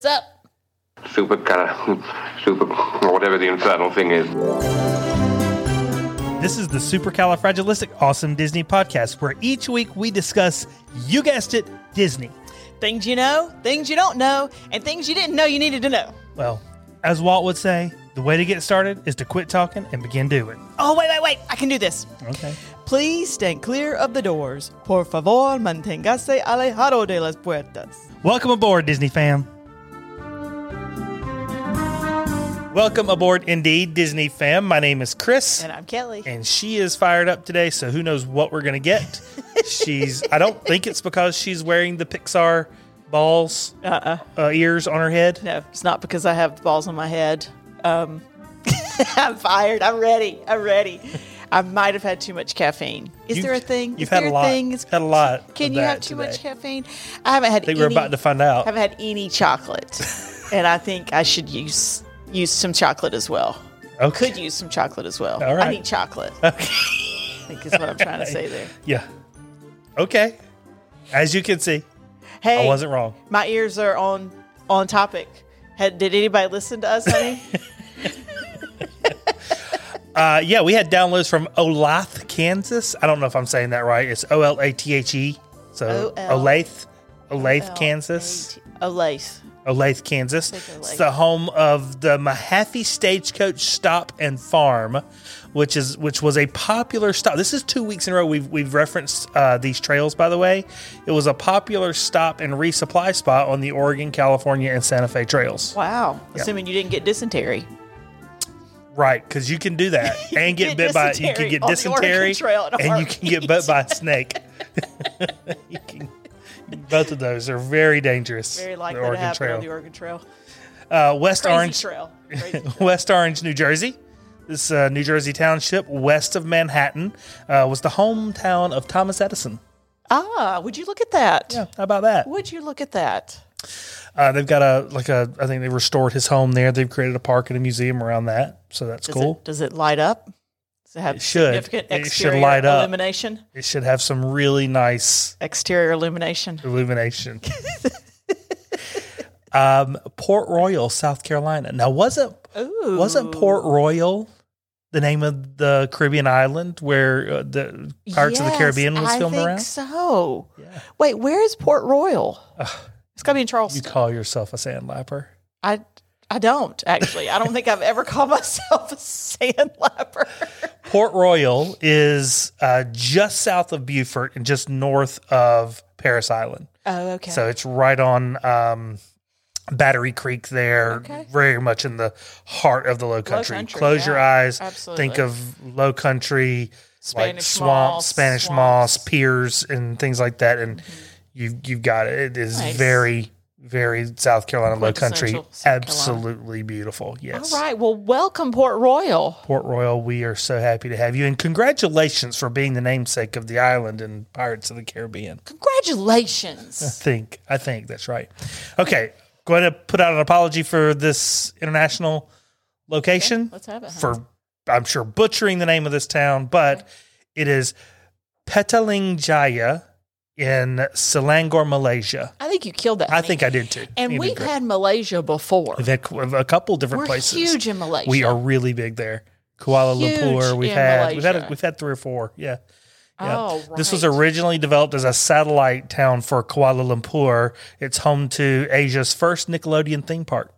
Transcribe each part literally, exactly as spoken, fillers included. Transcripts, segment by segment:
What's up? Super, super, whatever the infernal thing is. This is the Supercalifragilistic Awesome Disney Podcast, where each week we discuss, you guessed it, Disney. Things you know, things you don't know, and things you didn't know you needed to know. Well, as Walt would say, the way to get started is to quit talking and begin doing. Oh, wait, wait, wait. I can do this. Okay. Please stand clear of the doors. Por favor, manténgase alejado de las puertas. Welcome aboard, Disney fam. Welcome aboard, indeed, Disney fam. My name is Chris. And I'm Kelly. And she is fired up today, so who knows what we're going to get. She's, I don't think it's because she's wearing the Pixar balls, Uh-uh. uh, ears on her head. No, it's not because I have balls on my head. Um, I'm fired. I'm ready. I'm ready. I might have had too much caffeine. Is You've- there a thing? you've Is had there a lot. Thing? Is, Had a lot Can of you that have too today. much caffeine? I haven't had I think any. we're about to find out. haven't had any chocolate, and I think I should use use some chocolate as well. Okay. Could use some chocolate as well. All right. I need chocolate. I think is what I'm trying to say there. Yeah. Okay. As you can see, Hey, I wasn't wrong. my ears are on on topic. Had, did anybody listen to us, honey? Uh, yeah, we had downloads from Olathe, Kansas. I don't know if I'm saying that right. It's O L A T H E. So O L Olathe, Olathe, Kansas. Olathe. Olathe, Kansas. Think Olathe. It's the home of the Mahaffey Stagecoach Stop and Farm, which is which was a popular stop. This is two weeks in a row we've we've referenced uh, these trails. By the way, it was a popular stop and resupply spot on the Oregon, California, and Santa Fe trails. Wow. Assuming you didn't get dysentery. Right, because you can do that and get, get bit by you can dysentery get on the Oregon dysentery Trail in a and you can get bit by a snake. you can, both of those are very dangerous. Very the likely to Oregon happen Trail. on the Oregon Trail. Uh, West Crazy Orange, trail. Crazy trail. West Orange, New Jersey. This uh, New Jersey township west of Manhattan uh, was the hometown of Thomas Edison. Ah, would you look at that? Yeah, how about that? Would you look at that? Uh, they've got a like a. I think they restored his home there. They've created a park and a museum around that, so that's Does cool. It, does it light up? Does it have It should. significant It should exterior light up. illumination? It should have some really nice Exterior illumination. illumination. um, Port Royal, South Carolina. Now, wasn't Ooh. wasn't Port Royal the name of the Caribbean island where uh, the Pirates of the Yes, Caribbean was I filmed think around? so. Yeah. Wait, where is Port Royal? It's got to be in You Charleston. call yourself a sandlapper? I I don't actually. I don't think I've ever called myself a sandlapper. Port Royal is uh, just south of Beaufort and just north of Paris Island. Oh, okay. So it's right on um, Battery Creek there, Okay. very much in the heart of the low country. country, Close your yeah, eyes, absolutely. think of low country, like Spanish swamp, moss, Spanish swamps. moss, piers, and things like that. And you've, you've got it. It is Nice. very, very South Carolina low country. Quintessential South Carolina. Absolutely beautiful. Yes. All right. Well, welcome, Port Royal. Port Royal, we are so happy to have you. And congratulations for being the namesake of the island in Pirates of the Caribbean. I Congratulations. think. I think that's right. Okay. Going to put out an apology for this international location. Let's have it. huh? For, I'm sure, butchering the name of this town, but it is Petaling Jaya in Selangor, Malaysia. I think you killed that. I honey. think I did too. And You did we've great. had Malaysia before. We've had a couple different We're places. huge in Malaysia. We are really big there. Kuala Huge Lumpur. We've in had we've had Malaysia. a, we've had three or four. Yeah. Yeah. Oh, This was right. originally developed as a satellite town for Kuala Lumpur. It's home to Asia's first Nickelodeon theme park.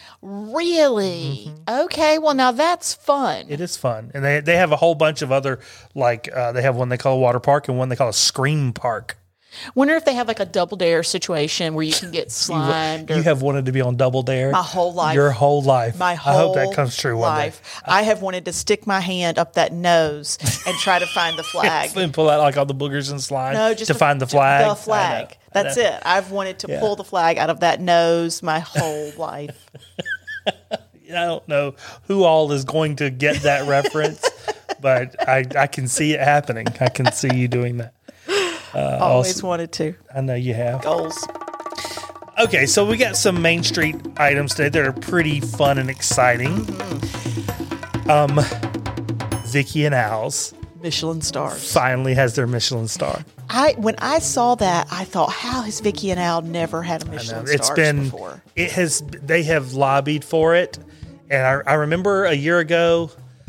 Really? Okay. Well, now that's fun. It is fun, and they they have a whole bunch of other like uh, they have one they call a water park and one they call a scream park. Wonder if they have like a double dare situation where you can get slimed. You or have wanted to be on Double Dare my whole life. Your whole life. my I whole hope that comes true one day. life. I have wanted to stick my hand up that nose and try to find the flag. And pull out like all the boogers and slime No, just to find the flag. The I flag. know. I That's know. it. I've wanted to Yeah. pull the flag out of that nose my whole life. I don't know who all is going to get that reference, but I, I can see it happening. I can see you doing that. Uh, Always also- wanted to. I know you have. Goals. Okay, so we got some Main Street items today that are pretty fun and exciting. Um, Vicky and Al's Michelin stars. finally has their Michelin star. I when I saw that, I thought, how has Vicky and Al never had a Michelin It's stars been, before? it has, they have lobbied for it. And I, I remember a year ago,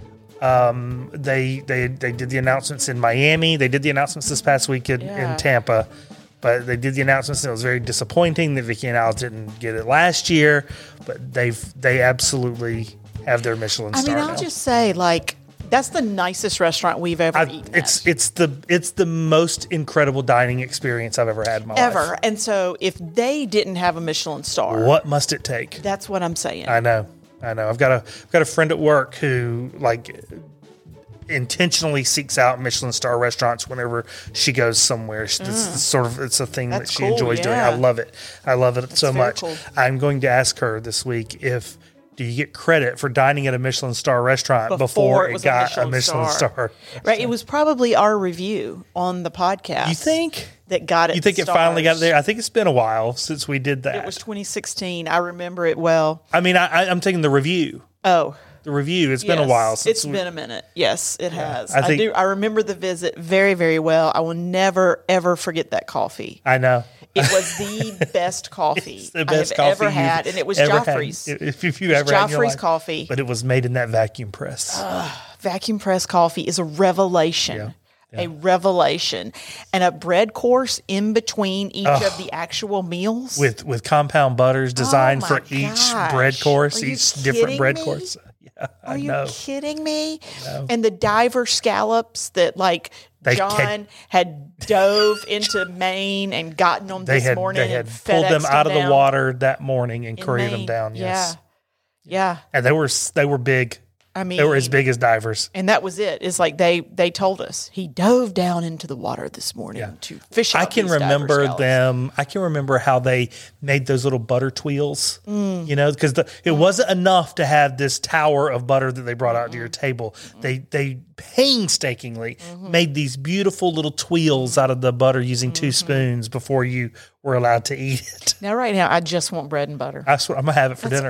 um, they, they, they did the announcements in Miami. They did the announcements this past week in, Yeah. in Tampa, but they did the announcements and it was very disappointing that Vicky and Al didn't get it last year, but they've, they absolutely have their Michelin I star mean, now. I'll just say, like, that's the nicest restaurant we've ever I, eaten it's at. it's the it's the most incredible dining experience I've ever had in my Ever. life. And so if they didn't have a Michelin star, What must it take? that's what I'm saying. I know, I know. I've got a I've got a friend at work who like intentionally seeks out Michelin star restaurants whenever she goes somewhere. It's it's sort of it's a thing That's that she cool, enjoys doing. yeah. I love it. I love it so very much. cool. I'm going to ask her this week if. Do you get credit for dining at a Michelin star restaurant before, Before it it was a got Michelin a Michelin star. star? Right? It was probably our review on the podcast. You think? that got it? You think the it finally got stars. there? I think it's been a while since we did that. It was twenty sixteen. I remember it well. I mean, I, I, I'm taking the review. Oh, The review. It's been a yes. while since It's we, been a minute. Yes, it has. I I, think- do. I remember the visit very, very well. I will never, ever forget that coffee. I know. It was the best coffee It's the best I have coffee ever you've had, and it was ever had. Joffrey's. If, if you ever had in your Joffrey's life. coffee. But it was made in that vacuum press. Vacuum press coffee is a revelation. Yeah. A revelation. And a bread course in between each of the actual meals. with with compound butters designed Oh for my each gosh. bread course, Are you each different kidding bread me? course. Yeah, I Are you know. kidding me? And the diver scallops that like They John had- had dove into Maine and gotten them They this had morning they had and pulled them FedExed out of the down water that morning and in carried them Maine. down. Yes, Yeah. Yeah. and they were they were big. I mean, They were as big as divers. and that was it. It's like they they told us he dove down into the water this morning to fish. I out can these diver remember scallops. them. I can remember how they made those little butter twirls, Mm. you know, because it wasn't enough to have this tower of butter that they brought out to your table. They they painstakingly Mm-hmm. made these beautiful little twirls out of the butter using two Mm-hmm. spoons before you were allowed to eat it. Now, right now, I just want bread and butter. I swear, I'm gonna have it for dinner.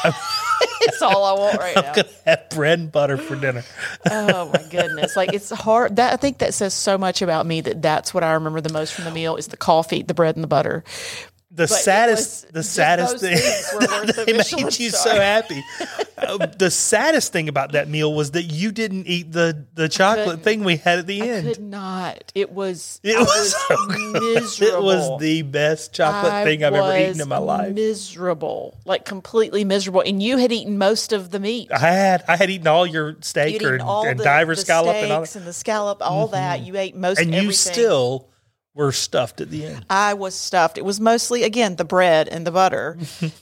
That's all I want right now. I'm gonna have bread and butter for dinner. Oh my goodness! Like it's hard. That I think that says so much about me that that's what I remember the most from the meal is the coffee, the bread, and the butter. The it saddest, was the just saddest those thing things were worth the they Michelin made you star. so happy. Uh, the saddest thing about that meal was that you didn't eat the the chocolate couldn't. thing we had at the I end. could not. It was. It I was was so good. miserable. It was the best chocolate I thing I've ever eaten was in my life. Miserable, like completely miserable. And you had eaten most of the meat. I had I had eaten all your steak You'd or, eaten all and the, diver the scallop steaks and all and, that, Mm-hmm. the scallop, all that. You ate most. and you everything. still were stuffed at the end. I was stuffed. It was mostly, again, the bread and the butter,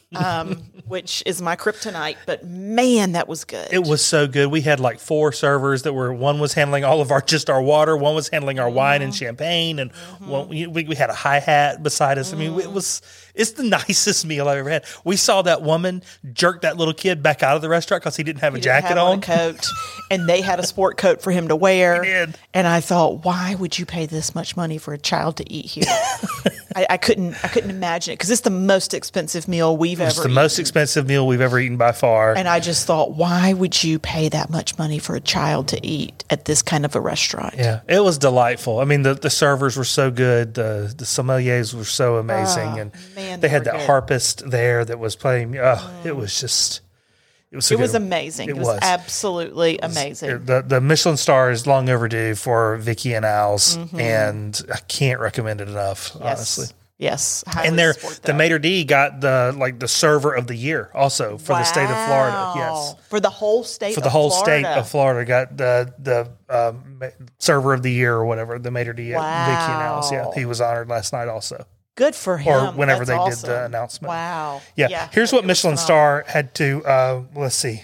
um, which is my kryptonite. But man, that was good. It was so good. We had like four servers that were one was handling all of our just our water, one was handling our wine and champagne, and one, we, we had a hi hat beside us. I mean, it was it's the nicest meal I've ever had. We saw that woman jerk that little kid back out of the restaurant because he didn't have a He didn't jacket have on. a coat, and they had a sport coat for him to wear. He did. And I thought, why would you pay this much money for a child to eat here? I, I couldn't. I couldn't imagine it because it's the most expensive meal we've It's ever. the eaten. most expensive meal we've ever eaten by far. And I just thought, why would you pay that much money for a child to eat at this kind of a restaurant? Yeah, it was delightful. I mean, the, the servers were so good. The the sommeliers were so amazing, Oh, and man, they they had were that good. harpist there that was playing. Oh, it was just, it was. So It was good. amazing. It, It was, was. absolutely amazing. The the Michelin star is long overdue for Vicky and Al's, and I can't recommend it enough. Mm-hmm. Yes. Honestly, Yes. highly and they're support the that. maitre d got the like the server of the year also for the state of Florida. Wow. Yes. For the whole state For the of whole Florida. state of Florida, got the the um, ma- server of the year or whatever, the maitre d at Vicky and Al's. Yeah, Wow. he was honored last night also, Good for him. or whenever That's they awesome. did the announcement. Wow. Yeah. Here's what it was Michelin phenomenal. Star had to. Uh, let's see.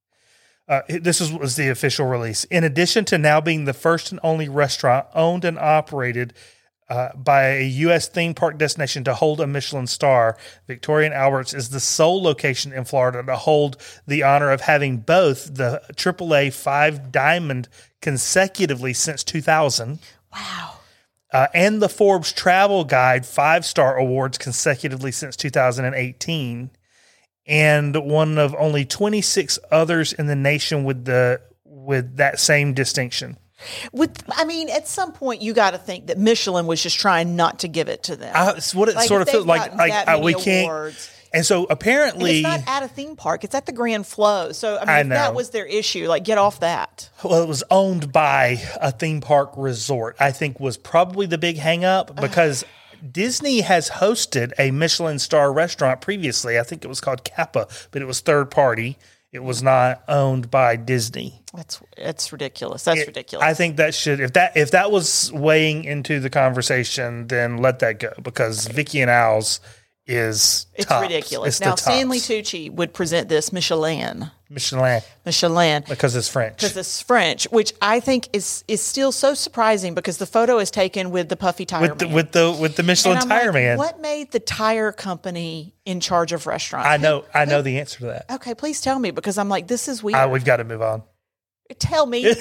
Uh, it- this is, was the official release. In addition to now being the first and only restaurant owned and operated uh, by a U S theme park destination to hold a Michelin star, Victoria and Albert's is the sole location in Florida to hold the honor of having both the triple A five diamond consecutively since two thousand. Wow. Uh, and the Forbes Travel Guide five-star awards consecutively since two thousand eighteen, and one of only twenty-six others in the nation with the with that same distinction. With, I mean, at some point, you got to think that Michelin was just trying not to give it to them. I, it's what it Like, sort if of feels they've like. gotten Like that uh, many we can't. awards. And so And apparently, it's not at a theme park; it's at the Grand Flow. So I mean, I if that know. was their issue, like get off that. well, it was owned by a theme park resort. I think was probably the big hang up because Disney has hosted a Michelin star restaurant previously. I think it was called Kappa, but it was third party. It was not owned by Disney. That's that's ridiculous. That's It- ridiculous. I think that should if that if that was weighing into the conversation, then let that go because Vicky and Al's is it's tops. ridiculous. It's the Now Stanley tops. Tucci would present this Michelin, Michelin Michelin, because it's French. because it's French, which I think is is still so surprising because the photo is taken with the puffy tire with the, man. with the with the Michelin And I'm tire like, man. What made the tire company in charge of restaurants? I know I know the answer to that. Okay, please tell me because I'm like, this is weird. Uh, we've got to move on. Tell me.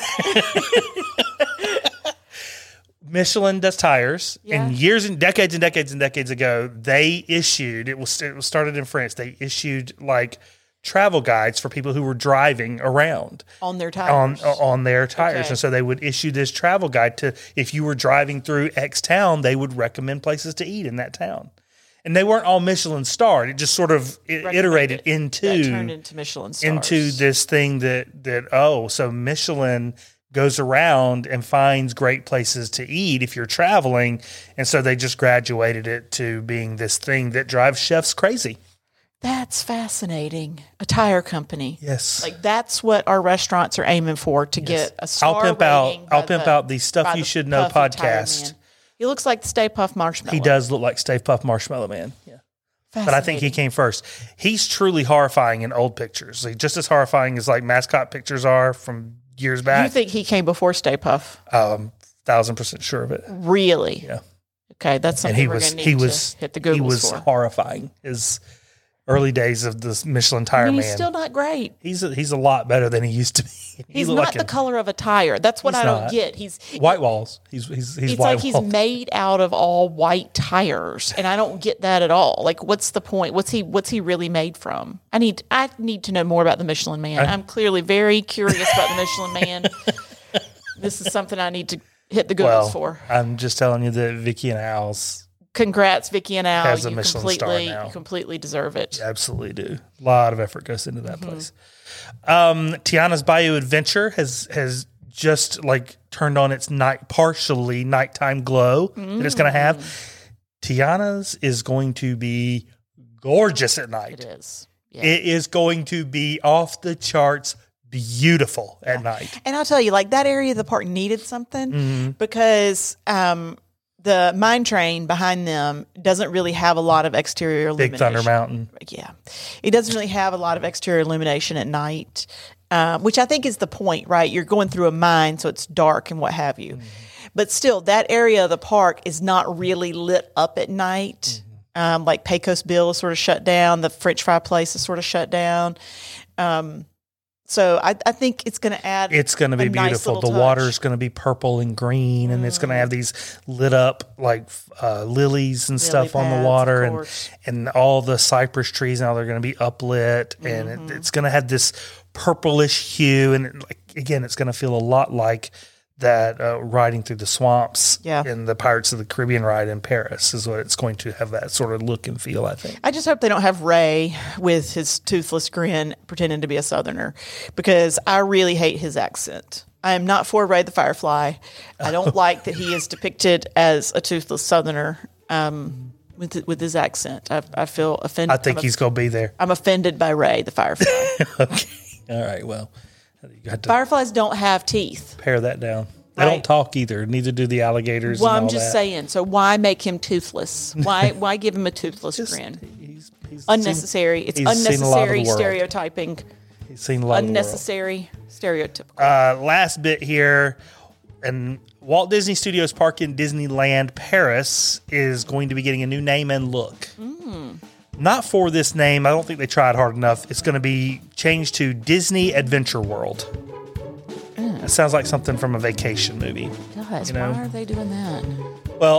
Michelin does tires, Yeah. and years and decades and decades and decades ago, they issued it was it was started in France. They issued like travel guides for people who were driving around On their on tires. on their tires, Okay. and so they would issue this travel guide to if you were driving through X town, they would recommend places to eat in that town. And they weren't all Michelin starred. It just sort of i- iterated into that turned into Michelin stars. into this thing that that oh, so Michelin goes around and finds great places to eat if you're traveling, and so they just graduated it to being this thing that drives chefs crazy. That's fascinating. A tire company. Yes. Like that's what our restaurants are aiming for to get a star I'll pimp out rating by I'll pimp the- out the Stuff by You the Should Know Puffy Tire podcast. Man. He looks like the Stay Puft Marshmallow. He does look like Stay Puft Marshmallow Man. Yeah. But I think he Fascinating. came first. He's truly horrifying in old pictures. Like, just as horrifying as like mascot pictures are from years You back. think he came before Stay Puft? um, thousand percent sure of it. Really? Yeah. Okay, that's And something he we're was going to need he to was hit the he Googles was for. horrifying. His early days of this Michelin tire I mean, man. he's still not great. he's a, he's a lot better than he used to be. He He's looked not like the a- color of a tire. That's what He's I don't not. get. He's white walls. He's he's he's it's white like he's walls. made out of all white tires, and I don't get that at all. Like, what's the point? What's he What's he really made from? I need I need to know more about the Michelin Man. I'm clearly very curious about the Michelin Man. This is something I need to hit the Googles well, for. I'm just telling you that Vicky and Al's Congrats, Vicky and Al. has a You Michelin star completely, now. you completely deserve it. absolutely do. A lot of effort goes into that Mm-hmm. place. Um, Tiana's Bayou Adventure has has just like turned on its night partially nighttime glow that it's going to have. Mm. Tiana's is going to be gorgeous at night. It is. Yeah. It is going to be off the charts beautiful at night. And I'll tell you, like that area of the park needed something Mm-hmm. because um, the mine train behind them doesn't really have a lot of exterior Big illumination. Thunder Mountain. Yeah, it doesn't really have a lot of exterior illumination at night, uh, which I think is the point, right? You're going through a mine, so it's dark and what have you. But still, that area of the park is not really lit up at night. Um, like Pecos Bill is sort of shut down. The French fry place is sort of shut down. Um, so I, I think it's going to add. It's going to be a nice beautiful. little The touch. water is going to be purple and green, and it's going to have these lit up like uh, lilies and stuff on pads, the of water, and course. and all the cypress trees now they're going to be uplit, and Mm-hmm. it, it's going to have this purplish hue, and it, like again, it's going to feel a lot like that uh, riding through the swamps Yeah. in the Pirates of the Caribbean ride in Paris is what it's going to have that sort of look and feel. I think. I just hope they don't have Ray with his toothless grin pretending to be a Southerner because I really hate his accent. I am not for Ray the Firefly. I don't like that he is depicted as a toothless Southerner um, with with his accent. I, I feel offended. I think I'm, he's going to be there. I'm offended by Ray the Firefly. Okay. All right. Well, you got to Fireflies don't have teeth. pare that down. They Right. don't talk either. Neither do the alligators. Well, and I'm all just that. saying. So why make him toothless? Why why give him a toothless grin? He's, he's Unnecessary. Seen, It's he's seen a lot of unnecessary the world. stereotyping. He's seen a lot Unnecessary stereotypical. of the world. Uh, last bit here, and Walt Disney Studios Park in Disneyland Paris is going to be getting a new name and look. Mm. Not for this name. I don't think they tried hard enough. It's going to be changed to Disney Adventure World. It sounds like something from a vacation movie. Guys, you know. why are they doing that? Well,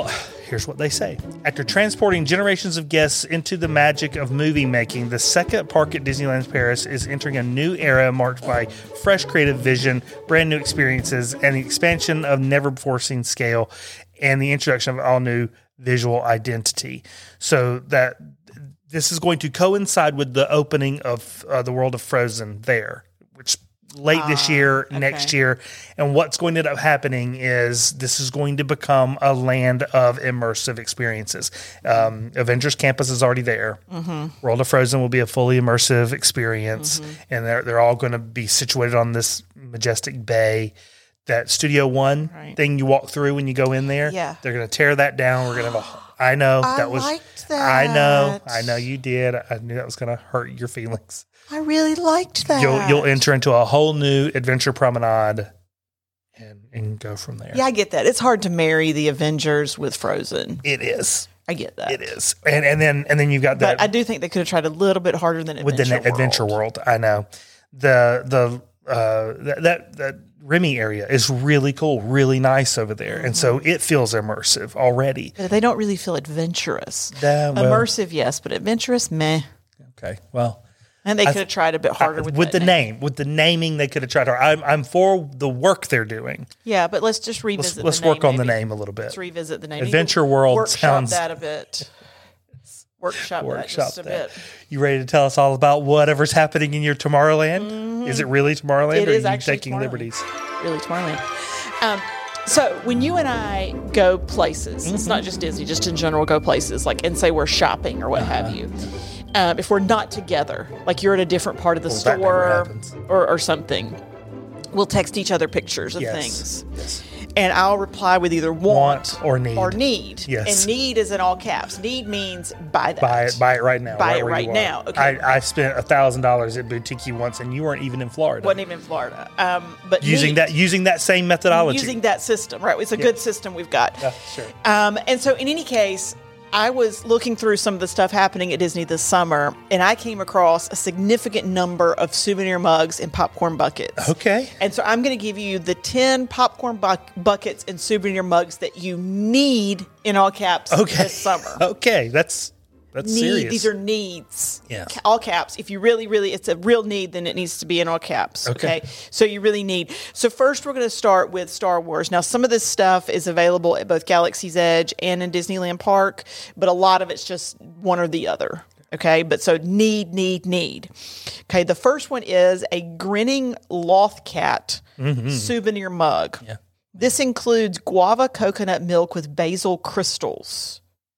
here's what they say. After transporting generations of guests into the magic of movie making, the second park at Disneyland Paris is entering a new era marked by fresh creative vision, brand new experiences, and the expansion of never-before-seen scale, and the introduction of all new visual identity. So that this is going to coincide with the opening of uh, the world of Frozen there, which late this year, okay. next year. And what's going to end up happening is this is going to become a land of immersive experiences. Um, Avengers Campus is already there. Mm-hmm. World of Frozen will be a fully immersive experience. Mm-hmm. And they're, they're all going to be situated on this majestic bay. That Studio One right. thing you walk through when you go in there, yeah. they're going to tear that down. We're going to have a, I know I that was, liked that. I know, I know you did. I knew that was going to hurt your feelings. I really liked that. You'll you'll enter into a whole new adventure promenade and, and go from there. Yeah, I get that. It's hard to marry the Avengers with Frozen. It is. I get that. It is. And and then and then you've got that. But I do think they could have tried a little bit harder than Adventure with the World. Adventure World. I know. The the uh that that, that Remy area is really cool, really nice over there. Mm-hmm. And so it feels immersive already. But they don't really feel adventurous. Uh, well, immersive, yes, but adventurous, meh. Okay. Well, and they could have tried a bit harder I, with, with the name. name. With the naming, they could have tried harder. I'm, I'm for the work they're doing. Yeah, but let's just revisit Let's, let's the name. work on maybe. the name a little bit. Let's revisit the name. Adventure World workshop sounds... that a bit. Workshop, workshop that just a that. bit. You ready to tell us all about whatever's happening in your Tomorrowland? Mm-hmm. Is it really Tomorrowland It or is are you actually taking liberties? Really Tomorrowland. Um, so when you and I go places, mm-hmm. it's not just Disney, just in general go places, like and say we're shopping or what uh-huh. have you. Um, if we're not together, like you're at a different part of the well, store or, or something, we'll text each other pictures of yes. things. Yes. And I'll reply with either want, want or need. Or need. Yes. And need is in all caps. Need means buy that. Buy it, buy it right now. Buy right it right now. Okay. I, I spent a thousand dollars at Boutique once, and you weren't even in Florida. Wasn't even in Florida. Um, but using need, that using that same methodology, using that system, right? It's a yeah. good system we've got. Yeah, sure. Um, and so, in any case, I was looking through some of the stuff happening at Disney this summer, and I came across a significant number of souvenir mugs and popcorn buckets. Okay. And so I'm going to give you the ten popcorn bu- buckets and souvenir mugs that you need in all caps okay. this summer. Okay, that's that's need, serious. These are needs. Yes. All caps. If you really, really, it's a real need, then it needs to be in all caps. Okay. Okay. So you really need. So first, we're going to start with Star Wars. Now, some of this stuff is available at both Galaxy's Edge and in Disneyland Park, but a lot of it's just one or the other. Okay. But so need, need, need. Okay. The first one is a grinning Lothcat mm-hmm. souvenir mug. Yeah. This includes guava coconut milk with basil crystals.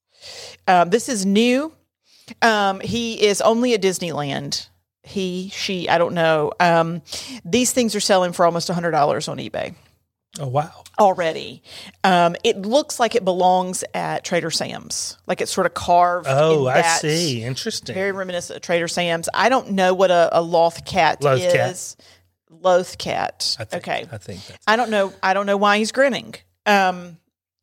Um, this is new. Um, he is only at Disneyland. He, she, I don't know. Um, these things are selling for almost one hundred dollars on eBay. Oh, wow. Already. Um, it looks like it belongs at Trader Sam's. Like it's sort of carved. Oh, in I that see. Interesting. Very reminiscent of Trader Sam's. I don't know what a, a Lothcat Loth is. cat. Lothcat. I think, okay. I think that's I don't know. I don't know why he's grinning. Um,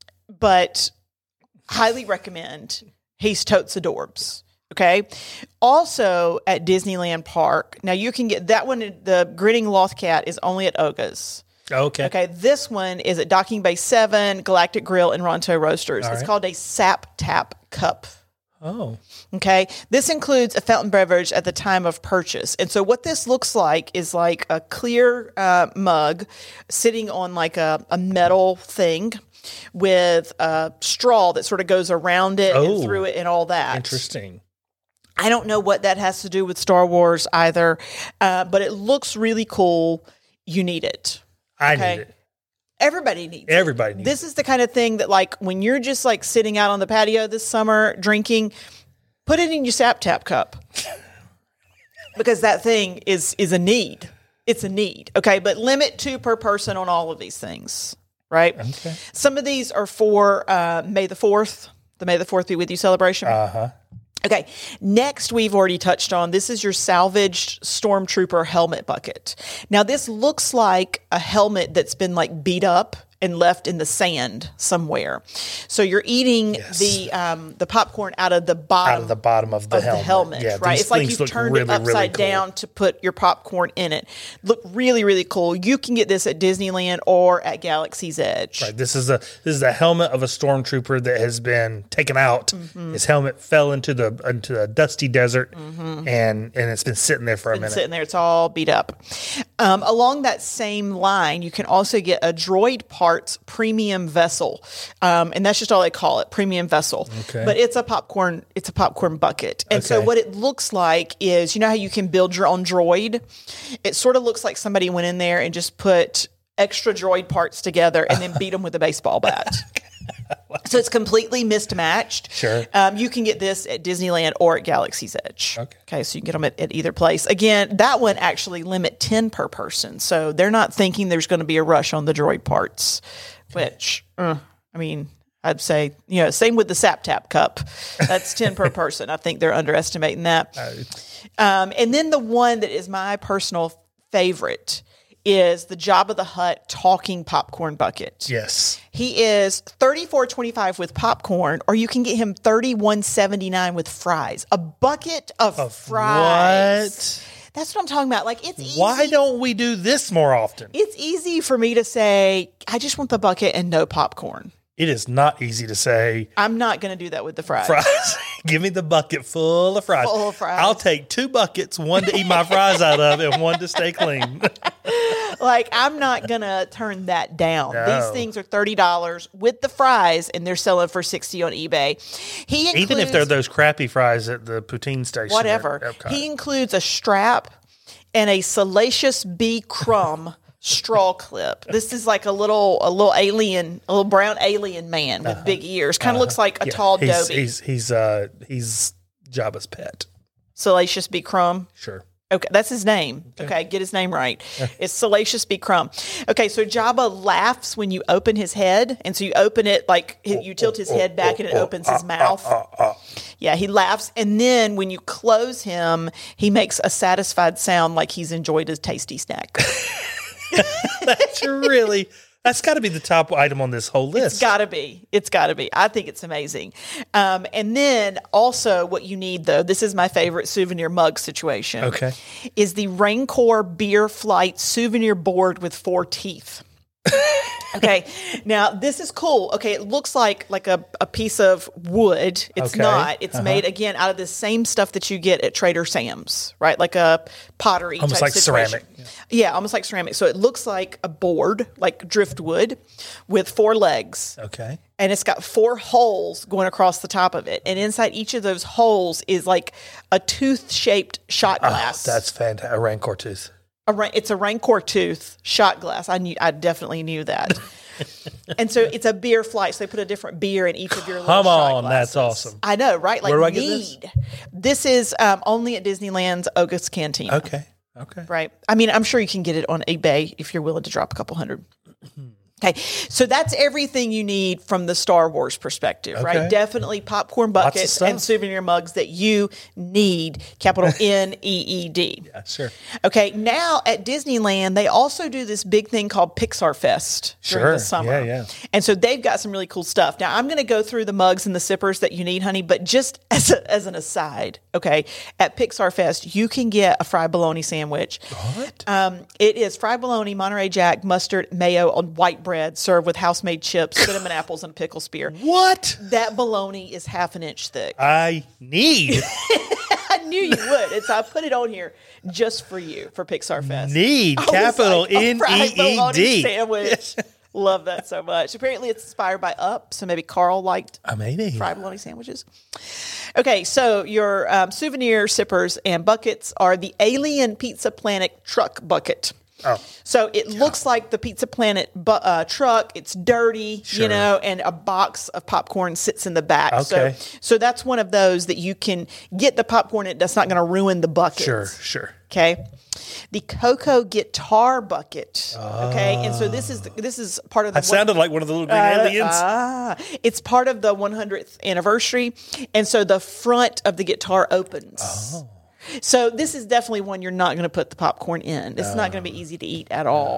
but highly recommend. He's totes adorbs. Okay. Also at Disneyland Park. Now you can get that one. The grinning Lothcat is only at Oga's. Okay. Okay. This one is at Docking Bay seven, Galactic Grill, and Ronto Roasters. All it's right. called a Sap Tap Cup. Oh. Okay. This includes a fountain beverage at the time of purchase. And so what this looks like is like a clear uh, mug sitting on like a, a metal thing with a straw that sort of goes around it Oh. and through it and all that. Interesting. I don't know what that has to do with Star Wars either, uh, but it looks really cool. You need it. I Okay. need it. Everybody needs it. Everybody needs This is the kind of thing that, like, when you're just like sitting out on the patio this summer drinking, put it in your Sap Tap cup because that thing is is a need. It's a need. Okay, but limit two per person on all of these things. Right. Okay. Some of these are for uh, May the fourth, the May the fourth be with you celebration. Uh huh. Okay. Next, we've already touched on, this is your salvaged Stormtrooper helmet bucket. Now, this looks like a helmet that's been like beat up and left in the sand somewhere. So you're eating Yes. the um, the popcorn out of the bottom Out of the bottom of the of helmet. the helmet, Yeah, right? these It's like things you've look turned really, it upside really cool. down to put your popcorn in it. Look really, really cool. You can get this at Disneyland or at Galaxy's Edge. Right. This is a this is the helmet of a stormtrooper that has been taken out. Mm-hmm. His helmet fell into the into a dusty desert, and and it's been sitting there for a Been minute. sitting there, it's all beat up. Um, along that same line, you can also get a Droid Parts premium vessel, um, and that's just all they call it, premium vessel. Okay. But it's a popcorn, it's a popcorn bucket, and so Okay. what it looks like is, you know how you can build your own droid? It sort of looks like somebody went in there and just put extra droid parts together and then beat them with a baseball bat. So it's completely mismatched. Sure. Um, you can get this at Disneyland or at Galaxy's Edge. Okay. Okay, so you can get them at, at either place. Again, that one actually limit ten per person. So they're not thinking there's going to be a rush on the droid parts, which, uh, I mean, I'd say, you know, same with the Sap Tap cup. That's ten per person. I think they're underestimating that. Um, and then the one that is my personal favorite is the Jabba the Hutt talking popcorn bucket. Yes. He is thirty-four twenty-five with popcorn, or you can get him thirty-one seventy-nine with fries. A bucket of, Of fries. what? That's what I'm talking about. Like, it's easy. Why don't we do this more often? It's easy for me to say, I just want the bucket and no popcorn. It is not easy to say I'm not going to do that with the fries. fries. Give me the bucket full of fries. Full of fries. I'll take two buckets, one to eat my fries out of and one to stay clean. Like, I'm not going to turn that down. No. These things are thirty dollars with the fries, and they're selling for sixty dollars on eBay. He includes, Even if they're those crappy fries at the poutine station. whatever. at Epcot. He includes a strap and a Salacious B. Crumb straw clip. This is like a little a little alien, a little brown alien man with big ears. Kind of looks like a Yeah, tall he's, Dobie. He's he's uh he's Jabba's pet. Salacious B. Crumb. Sure. Okay, that's his name. Okay, get his name right. It's Salacious B. Crumb. Okay, so Jabba laughs when you open his head, and so you open it like you tilt his head back and it opens his mouth. Yeah, he laughs, and then when you close him, he makes a satisfied sound like he's enjoyed his tasty snack. That's really that's got to be the top item on this whole list. It's gotta be. It's gotta be. I think it's amazing. Um, and then also what you need though, this is my favorite souvenir mug situation. Okay. Is the Rancor Beer Flight souvenir board with four teeth. Okay. Now this is cool. Okay. It looks like, like a, a piece of wood. It's Okay. not. It's Uh-huh. made again out of the same stuff that you get at Trader Sam's, right? Like a pottery Almost type like situation. ceramic. Yeah, almost like ceramic. So it looks like a board, like driftwood, with four legs. Okay. And it's got four holes going across the top of it. And inside each of those holes is like a tooth-shaped shot glass. Oh, that's fantastic. A Rancor tooth. A ra- it's a Rancor tooth shot glass. I knew. I definitely knew that. And so it's a beer flight. So they put a different beer in each of your little Come shot on, that's glasses. awesome. I know, right? Like Where do I get this? need. This is um, only at Disneyland's August Canteen. Okay. Okay. Right. I mean, I'm sure you can get it on eBay if you're willing to drop a couple hundred. Okay, so that's everything you need from the Star Wars perspective, Okay. right? Definitely popcorn Lots of buckets stuff. and souvenir mugs that you need, capital N E E D. Yeah, sure. Okay, now at Disneyland, they also do this big thing called Pixar Fest during Sure. the summer. Yeah, yeah. And so they've got some really cool stuff. Now, I'm going to go through the mugs and the sippers that you need, honey, but just as, a, as an aside, okay, at Pixar Fest, you can get a fried bologna sandwich. What? Um, it is fried bologna, Monterey Jack, mustard, mayo on white bread, served with house-made chips, cinnamon apples, and pickle spear. What? That bologna is half an inch thick. I need I knew you would. It's I put it on here just for you for Pixar Fest. need I was capital like, a N fried E E bologna D. sandwich. Love that so much. Apparently, it's inspired by Up, so maybe Carl liked Uh, maybe. fried bologna sandwiches. Okay, so your um, souvenir sippers and buckets are the Alien Pizza Planet truck bucket. Oh. So it looks like the Pizza Planet bu- uh, truck. It's dirty, Sure. you know, and a box of popcorn sits in the back. Okay. So, so that's one of those that you can get the popcorn in. That's not going to ruin the bucket. Sure, sure. Okay. The Coco guitar bucket. Okay. And so this is the, this is part of the I sounded like one of the little green aliens. Ah, it's part of the one hundredth anniversary. And so the front of the guitar opens. Oh. So this is definitely one you're not going to put the popcorn in. It's not going to be easy to eat at all.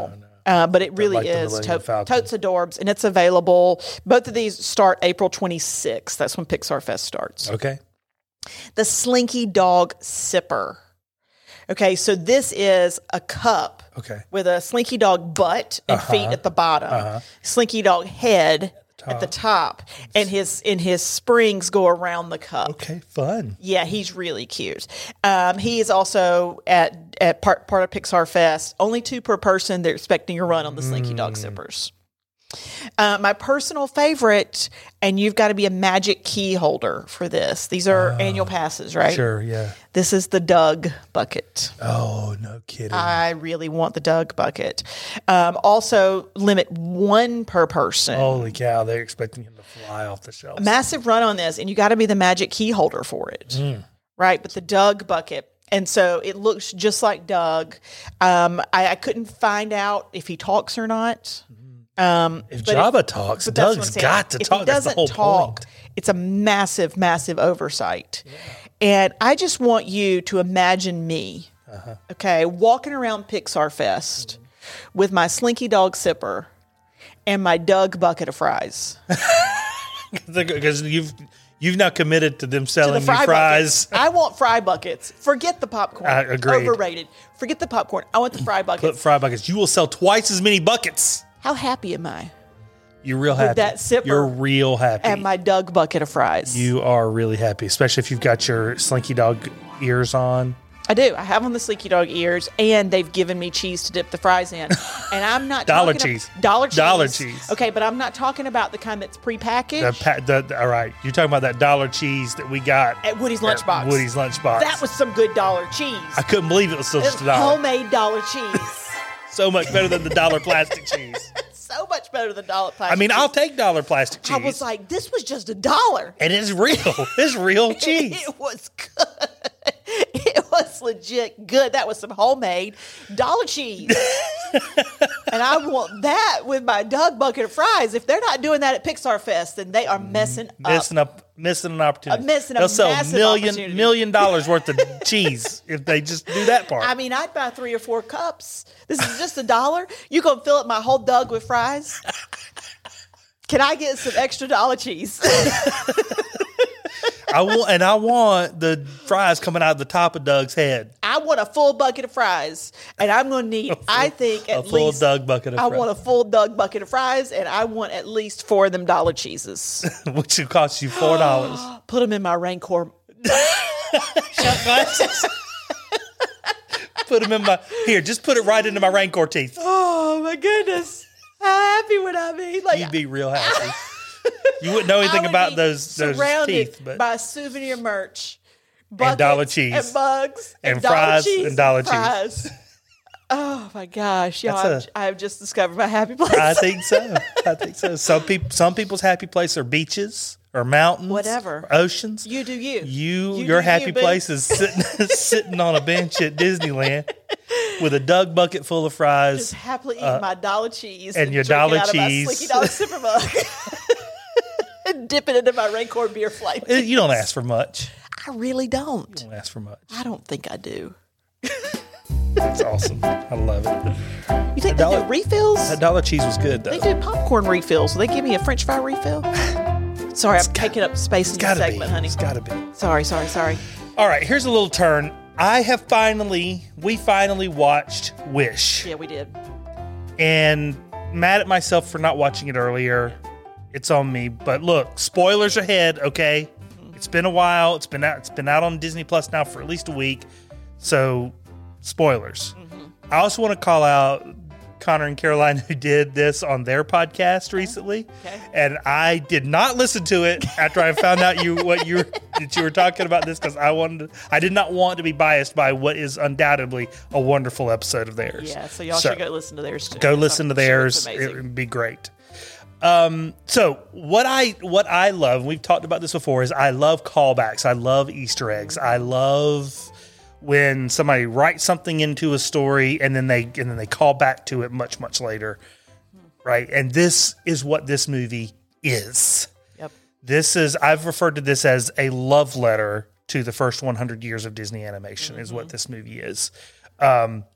Uh, but it really like the is Millennium to- Falcon. totes adorbs, and it's available. Both of these start April twenty-sixth. That's when Pixar Fest starts. Okay. The Slinky Dog Sipper. Okay, so this is a cup Okay. with a Slinky Dog butt and Uh-huh. feet at the bottom, Uh-huh. Slinky Dog head at the top, and his and his springs go around the cup. Okay. Fun. Yeah, he's really cute. Um, he is also at at part part of Pixar Fest. Only two per person. They're expecting a run on the Slinky Dog Mm. Zippers. Uh, my personal favorite, and you've got to be a magic key holder for this. These are annual passes, right? Sure. Yeah. This is the Doug bucket. Oh, no kidding. I really want the Doug bucket. Um, also, limit one per person. Holy cow. They're expecting him to fly off the shelves. Massive run on this, and you got to be the magic key holder for it, right? But the Doug bucket, and so it looks just like Doug. Um, I, I couldn't find out if he talks or not. Um, If but Jabba talks, but that's what Doug's I'm saying. got to If talk. He That's the doesn't whole talk, point. it's a massive, massive oversight. And I just want you to imagine me, Uh-huh. okay, walking around Pixar Fest with my Slinky Dog Sipper and my Doug bucket of fries. Because you've you've now committed to them To selling the you fry fries. buckets. I want fry buckets. Forget the popcorn. I agreed. Overrated. Forget the popcorn. I want the fry Put buckets. fry buckets. You will sell twice as many buckets. How happy am I? You're real happy. that sipper You're real happy. And my Doug bucket of fries. You are really happy, especially if you've got your Slinky Dog ears on. I do. I have on the Slinky Dog ears, and they've given me cheese to dip the fries in. And I'm not Dollar talking cheese. Ab- dollar cheese. Dollar cheese. Okay, but I'm not talking about the kind that's prepackaged The, pa- the, the- all right, you're talking about that dollar cheese that we got at Woody's at Lunchbox. Woody's Lunchbox. That was some good dollar cheese. I couldn't believe it was still It was just a dollar. homemade dollar cheese. So much better than the dollar plastic cheese. So much better than dollar plastic. I mean, cheese. I'll take dollar plastic cheese. I was like, this was just a dollar. and it's real. It's real cheese. It was good. It was legit good. That was some homemade dollar cheese. And I want that with my Doug bucket of fries. If they're not doing that at Pixar Fest, then they are messing up. Missing up, missing an opportunity. Uh, missing a They'll sell massive million opportunity. million dollars worth of cheese if they just do that part. I mean, I'd buy three or four cups. This is just a dollar. You gonna fill up my whole Doug with fries? Can I get some extra dollar cheese? I want, and I want the fries coming out of the top of Doug's head. I want a full bucket of fries, and I'm going to need, I think, A at full least Doug bucket of I fries, want a full Doug bucket of fries, and I want at least four of them dollar cheeses. which will cost you four dollars. Put them in my Rancor. Put them in my here. Just put it right into my Rancor teeth. Oh my goodness! How happy would I be? Like You'd be real happy. You wouldn't know anything I would about be those those surrounded teeth, but by souvenir merch, And dollar buckets cheese. and bugs, and, And dollar fries cheese and dollar cheese. fries. Oh my gosh, y'all! That's I've, I've just discovered my happy place. I think so. I think so. Some people, some people's happy place are beaches or mountains, Whatever. or oceans. you do you. You, You your do happy you, boo. place is sitting sitting on a bench at Disneyland with a Doug bucket full of fries. Just happily eating my dollar cheese and your drinking dollar out of my cheese. Slinky Dollar Sipper mug. And dip it into my Rancor beer flight. You don't ask for much. I really don't. You don't ask for much. I don't think I do. That's awesome. I love it. You think they dollar- do refills? That dollar cheese was good though. They do popcorn refills. Will they give me a French fry refill? Sorry, I'm taking up space in It's your gotta segment, be. honey. It's gotta be. Sorry, sorry, sorry. All right, here's a little turn. I have finally, we finally watched Wish. Yeah, we did. And mad at myself for not watching it earlier. It's on me. But look, spoilers ahead, okay? It's been a while. It's been out it's been out on Disney Plus now for at least a week. So, spoilers. I also want to call out Connor and Caroline who did this on their podcast recently. Okay. And I did not listen to it after I found out you what you were, that you were talking about this because I wanted to, I did not want to be biased by what is undoubtedly a wonderful episode of theirs. Yeah, so y'all should go listen to theirs too. Go listen to I'm sure theirs. it's It amazing. would be great. Um, so what I what I love, and we've talked about this before, is I love callbacks. I love Easter eggs. I love when somebody writes something into a story and then they and then they call back to it much, much later. Right. And this is what this movie is. Yep. This is I've referred to this as a love letter to the first one hundred years of Disney animation, is what this movie is. Um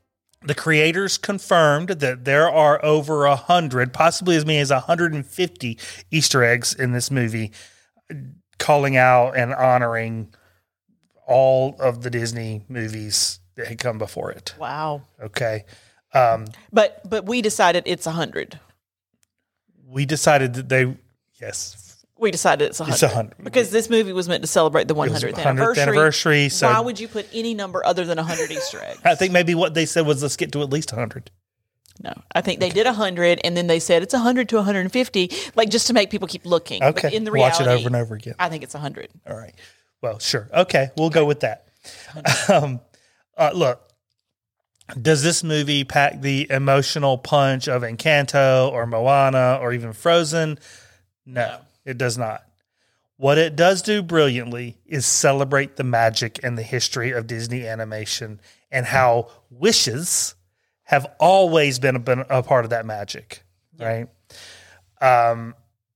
The creators confirmed that there are over a hundred, possibly as many as one hundred fifty Easter eggs in this movie, calling out and honoring all of the Disney movies that had come before it. Wow. Okay. Um, but but we decided it's one hundred. We decided that they, yes. We decided it's one hundred. It's one hundred. Because this movie was meant to celebrate the one hundredth, hundredth anniversary. anniversary so why would you put any number other than one hundred Easter eggs? I think maybe what they said was, let's get to at least one hundred. No, I think they did one hundred, and then they said it's one hundred to one hundred fifty, like just to make people keep looking. Okay. But in the reality, watch it over and over again. I think it's one hundred. All right. Well, sure. Okay, we'll go with that. Um, uh, look, does this movie pack the emotional punch of Encanto or Moana or even Frozen? No, it does not. What it does do brilliantly is celebrate the magic and the history of Disney animation and how wishes have always been a, been a part of that magic, right? Um,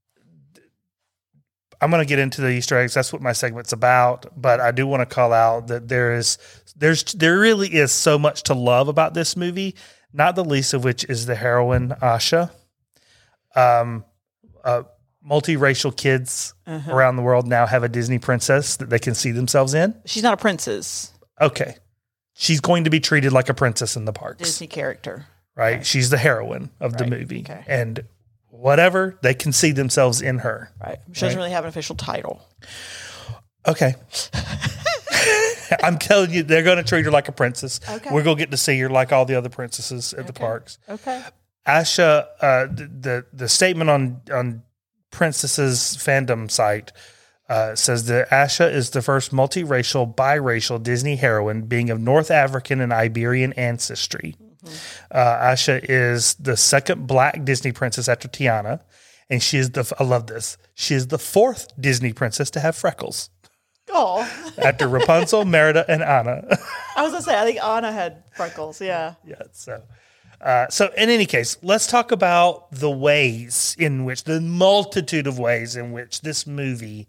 I'm going to get into the Easter eggs. That's what my segment's about. But I do want to call out that there is, there's, there really is so much to love about this movie. Not the least of which is the heroine Asha. Um, uh, multiracial kids uh-huh. around the world now have a Disney princess that they can see themselves in. She's not a princess. Okay, she's going to be treated like a princess in the parks. Disney character, right? Okay. She's the heroine of right. the movie, okay. and whatever, they can see themselves in her. Right. She doesn't right? really have an official title. Okay. I'm telling you, they're going to treat her like a princess. Okay. We're going to get to see her like all the other princesses at okay. the parks. Okay. Asha, uh, the, the the statement on on Princess's fandom site uh, says that Asha is the first multiracial, biracial Disney heroine, being of North African and Iberian ancestry. Mm-hmm. Uh, Asha is the second black Disney princess after Tiana, and she is the I love this. She is the fourth Disney princess to have freckles. Oh, after Rapunzel, Merida, and Anna. I was gonna say I think Anna had freckles. Yeah. Yeah. So. Uh, so in any case, let's talk about the ways in which, the multitude of ways in which this movie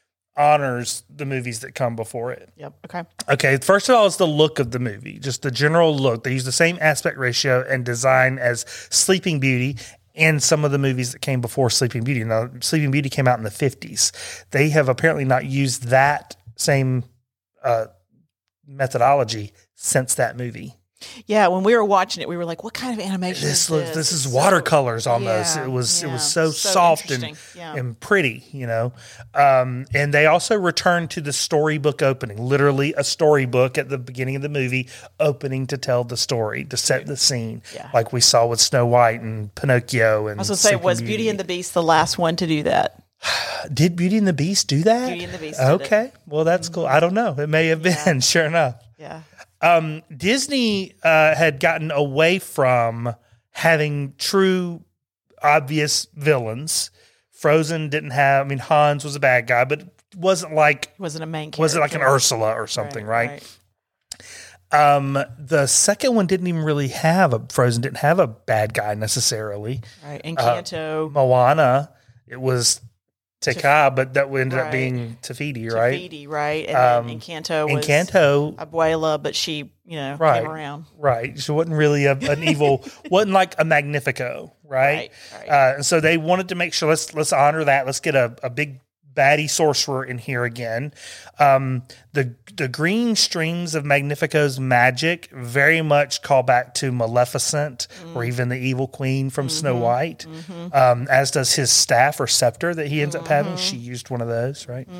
honors the movies that come before it. Yep. Okay. Okay. First of all, it's the look of the movie, just the general look. They use the same aspect ratio and design as Sleeping Beauty and some of the movies that came before Sleeping Beauty. Now, Sleeping Beauty came out in the fifties. They have apparently not used that same uh, methodology since that movie. Yeah, when we were watching it, we were like, "What kind of animation this is looks, this?" This is it's watercolors so, almost. Yeah, it was yeah, it was so, so soft and yeah. and pretty, you know. Um, and they also returned to the storybook opening, literally a storybook at the beginning of the movie, opening to tell the story, to set the scene, yeah. like we saw with Snow White and Pinocchio. And I was going to say, was Beauty. Beauty and the Beast the last one to do that? Did Beauty and the Beast do that? Beauty and the Beast. Okay, did it. Well that's mm-hmm. cool. I don't know. It may have been. Yeah. Sure enough. Yeah. Um, Disney uh, had gotten away from having true, obvious villains. Frozen didn't have. I mean, Hans was a bad guy, but wasn't like wasn't a main character. Wasn't like an Ursula or something, right? right? right. Um, the second one didn't even really have a Frozen. Didn't have a bad guy necessarily. Right. Encanto, uh, Moana. It was Te Kā, but that ended right. up being Tafiti, right? Tafiti, right. And um, then Encanto was Encanto, Abuela, but she, you know, right, came around. Right. She wasn't really a, an evil, wasn't like a Magnifico, right? Right, right. Uh, and so they wanted to make sure, let's let's honor that. Let's get a, a big baddie sorcerer in here again. Um, the the green streams of Magnifico's magic very much call back to Maleficent mm. or even the evil queen from mm-hmm. Snow White, mm-hmm. um, as does his staff or scepter that he ends mm-hmm. up having. She used one of those, right?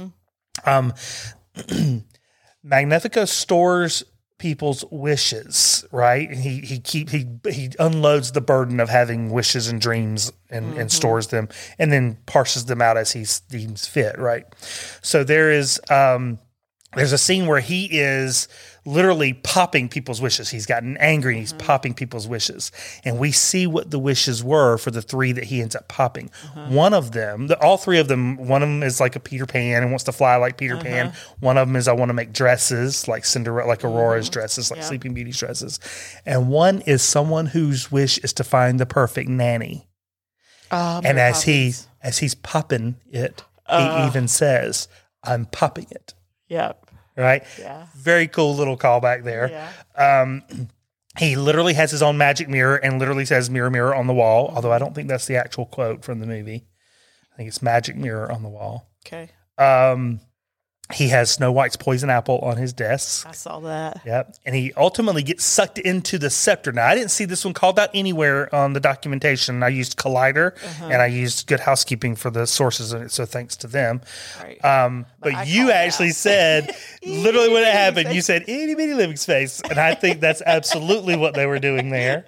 Mm-hmm. Um, Magnifico stores people's wishes, right? And he he keep he he unloads the burden of having wishes and dreams and, mm-hmm. and stores them and then parses them out as he deems fit, right? So there is um there's a scene where he is literally popping people's wishes. He's gotten angry and he's mm-hmm. popping people's wishes. And we see what the wishes were for the three that he ends up popping. Mm-hmm. One of them, the, all three of them, one of them is like a Peter Pan and wants to fly like Peter mm-hmm. Pan. One of them is I want to make dresses like Cinderella, like Aurora's mm-hmm. dresses, like yeah. Sleeping Beauty's dresses. And one is someone whose wish is to find the perfect nanny. Uh, and as he as he's popping it, uh, he even says, "I'm popping it." Yeah. Right? Yeah. Very cool little callback there. Yeah. Um, He literally has his own magic mirror and literally says mirror, mirror on the wall, although I don't think that's the actual quote from the movie. I think it's magic mirror on the wall. Okay. Um, he has Snow White's poison apple on his desk. I saw that. Yep. And he ultimately gets sucked into the scepter. Now, I didn't see this one called out anywhere on the documentation. I used Collider uh-huh. and I used Good Housekeeping for the sources in it, so thanks to them. Right. Um, but but you actually said, literally when it happened, you said, itty bitty living space. And I think that's absolutely what they were doing there.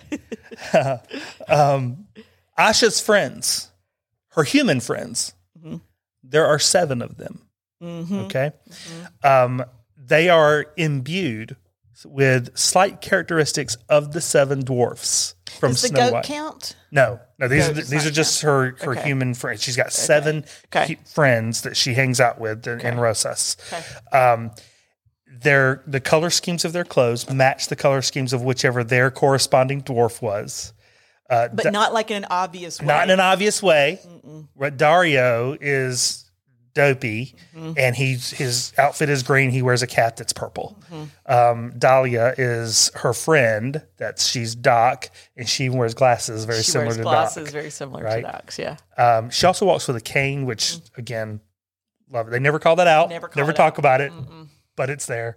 um, Asha's friends, her human friends, mm-hmm. there are seven of them. Mm-hmm. Okay. Mm-hmm. Um, they are imbued with slight characteristics of the seven dwarfs from Does the Snow goat White. count? No, no. These Goat are these are just count. her her Okay. human friends. She's got seven Okay. hu- friends that she hangs out with in, Okay. in Rosas. Okay. Um, their the color schemes of their clothes match the color schemes of whichever their corresponding dwarf was. Uh, But Da- not like in an obvious way. not in an obvious way. Right, Dario is dopey, mm-hmm. and he's his outfit is green. He wears a cap that's purple. Mm-hmm. Um, Dahlia is her friend. That's she's Doc, and she wears glasses very she similar wears to glasses, Doc. very similar right? to Doc's, yeah. Um, she also walks with a cane, which mm-hmm. again, love it. They never call that out. Never, call never it talk out. about it, Mm-mm. but it's there.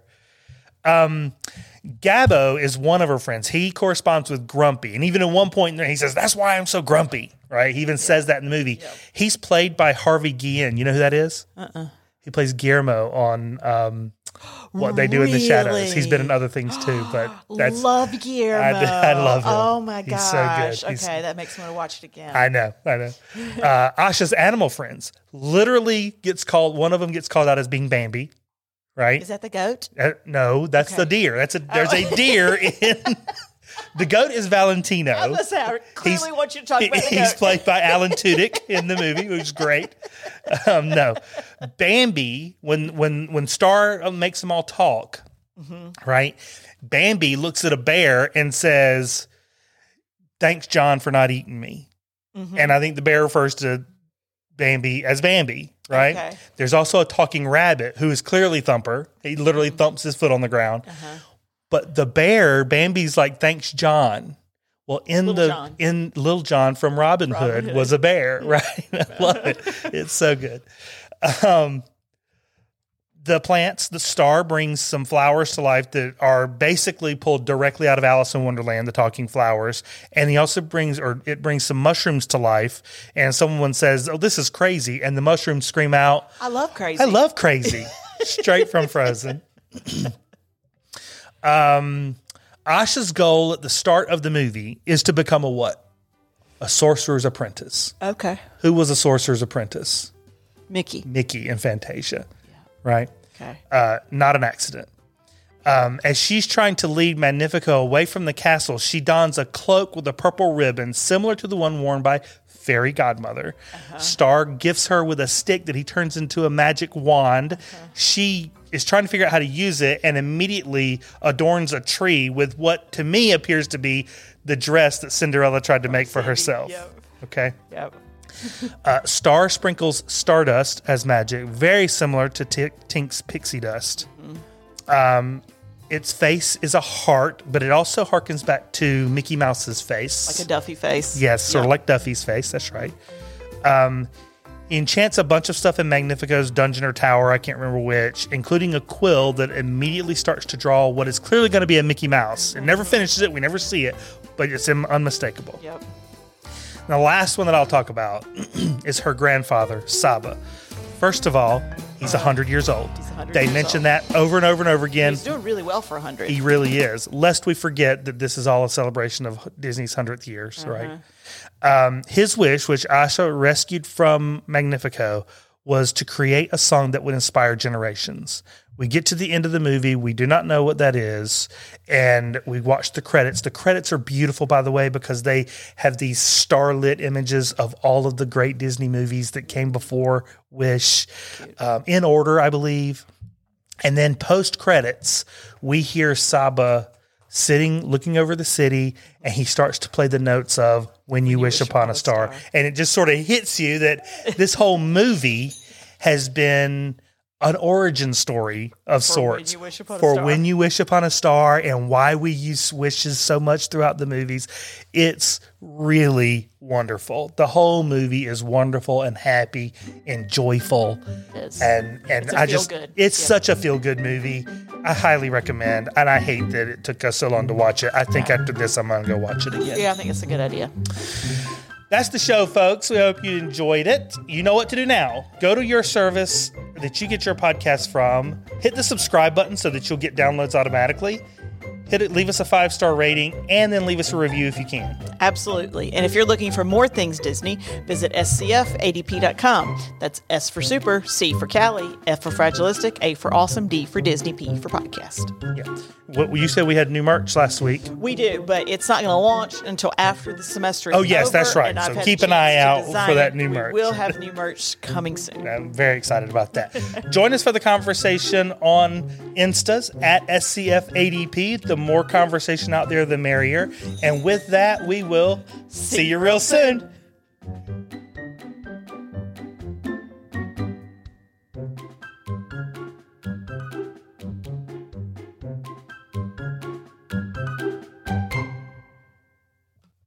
Um, Gabbo is one of her friends. He corresponds with Grumpy. And even at one point in there, he says, that's why I'm so grumpy, right? He even yeah. says that in the movie. Yeah. He's played by Harvey Guillen. You know who that is? Uh-uh. He plays Guillermo on um, What They Do in the Shadows. He's been in other things too, but that's... Love Guillermo. I, I love him. Oh my gosh. He's so good. He's, okay, that makes me want to watch it again. I know, I know. Uh, Asha's animal friends literally gets called, one of them gets called out as being Bambi. Right? Is that the goat? Uh, no, that's okay. the deer. That's a there's oh. a deer in the goat is Valentino. I was say, I clearly he's, want you to talk about the He's goat. played by Alan Tudyk in the movie, which is great. Um, no, Bambi when when when Star makes them all talk, mm-hmm. right? Bambi looks at a bear and says, "Thanks, John, for not eating me." Mm-hmm. And I think the bear refers to Bambi as Bambi. Right? Okay. There's also a talking rabbit who is clearly Thumper. He literally mm-hmm. thumps his foot on the ground. Uh-huh. But the bear, Bambi's like, thanks, John. Well, in Little the John. in Little John from Robin, Robin Hood, Hood was a bear, right? I love it. It's so good. Um, the plants, the Star brings some flowers to life that are basically pulled directly out of Alice in Wonderland, the talking flowers. And he also brings, or it brings some mushrooms to life. And someone says, oh, this is crazy. And the mushrooms scream out, I love crazy. I love crazy. Straight from Frozen. um, Asha's goal at the start of the movie is to become a what? A sorcerer's apprentice. Okay. Who was a sorcerer's apprentice? Mickey. Mickey in Fantasia. Right? Okay. Uh, not an accident. Um, as she's trying to lead Magnifico away from the castle, she dons a cloak with a purple ribbon similar to the one worn by Fairy Godmother. Uh-huh. Star gifts her with a stick that he turns into a magic wand. Uh-huh. She is trying to figure out how to use it and immediately adorns a tree with what to me appears to be the dress that Cinderella tried to make for herself. Yep. Okay? Yep. Uh, Star sprinkles stardust as magic, very similar to T- Tink's pixie dust. Mm-hmm. Um, its face is a heart, but it also harkens back to Mickey Mouse's face. Like a Duffy face. Yes, sort yeah. of like Duffy's face. That's right. Um, he enchants a bunch of stuff in Magnifico's dungeon or tower, I can't remember which, including a quill that immediately starts to draw what is clearly going to be a Mickey Mouse. It never finishes it. We never see it, but it's unmistakable. Yep. Now, the last one that I'll talk about is her grandfather, Saba. First of all, he's one hundred years old. He's one hundred They years mention old. that over and over and over again. He's doing really well for one hundred. He really is. Lest we forget that this is all a celebration of Disney's hundredth years, uh-huh. right? Um, his wish, which Asha rescued from Magnifico, was to create a song that would inspire generations. We get to the end of the movie. We do not know what that is. And we watch the credits. The credits are beautiful, by the way, because they have these starlit images of all of the great Disney movies that came before Wish, um, in order, I believe. And then post credits, we hear Saba sitting, looking over the city, and he starts to play the notes of When You, Wish, Wish Upon, Upon a Star. Star. And it just sort of hits you that this whole movie has been an origin story of For sorts When You Wish Upon a for Star. When You Wish Upon a Star and why we use wishes so much throughout the movies. It's really wonderful. The whole movie is wonderful and happy and joyful. It is. And and It's a I just feel-good. it's Yeah. such a feel good movie. I highly recommend, and I hate that it took us so long to watch it. I think after this I'm gonna go watch it again. Yeah, I think it's a good idea. That's the show, folks. We hope you enjoyed it. You know what to do now. Go to your service that you get your podcast from. Hit the subscribe button so that you'll get downloads automatically. Hit it, leave us a five-star rating, and then leave us a review if you can. Absolutely. And if you're looking for more things Disney, visit S C F A D P dot com. That's S for Super, C for Cali, F for Fragilistic, A for Awesome, D for Disney, P for Podcast. Yeah. What you said we had new merch last week. We do, but it's not going to launch until after the semester is Oh, yes, over, that's right. and I've So had keep a an eye chance to out design for that it. new We merch. will have new merch coming soon. I'm very excited about that. Join us for the conversation on Instas at S C F A D P. The more conversation out there, the merrier. And with that, we will see you real soon.